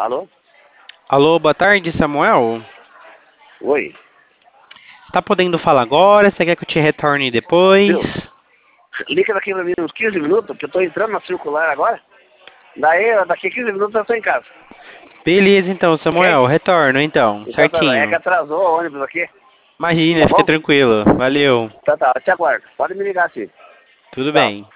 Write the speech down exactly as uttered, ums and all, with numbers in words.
Alô? Alô, boa tarde, Samuel. Oi. Tá podendo falar agora? Você quer que eu te retorne depois? Viu? Liga daqui pra mim uns quinze minutos, porque eu tô entrando na circular agora. Daí, daqui a quinze minutos eu tô em casa. Beleza, então, Ok? Samuel. Retorno, então. Então tá, é que Certinho. atrasou o ônibus aqui. Tá Imagina, fica bom? tranquilo. Valeu. Tá, tá. Eu te aguardo. Pode me ligar, sim. Tudo Tchau. bem.